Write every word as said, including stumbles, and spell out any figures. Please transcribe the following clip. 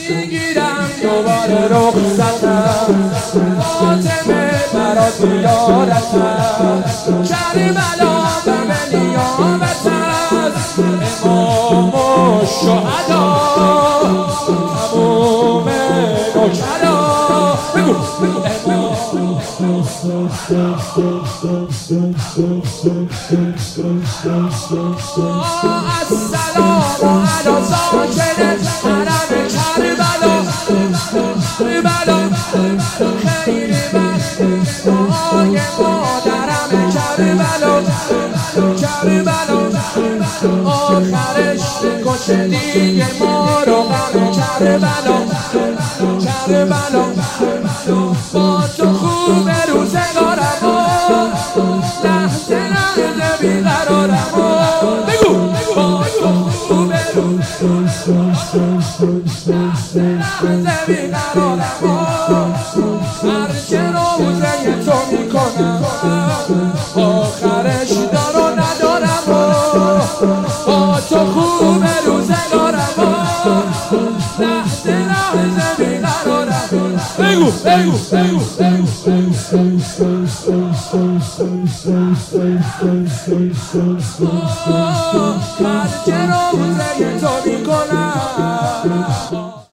میگیرم دوباره رخصتم فاطمه برات زیارتم کربلا به نیابت است امام و شهدا تموم نوکرا بگو بگو السلام علی ساکن حرم کربلا کربلا خیر وقت دعای مادرم کربلا کربلا آخرش کشه دیگه ما رو غم کربلا کربلا با تو خوب روزگارم لحظه لحظه بیقرارم بگو با تو خوب لحظه بیقرارم هرچه روزه تو میکنم آخرش دار و ندارم با تو خوب روزگارم لحظه لحظه بیقرارم بگو بگو بگو هرچه روزه تو میکنم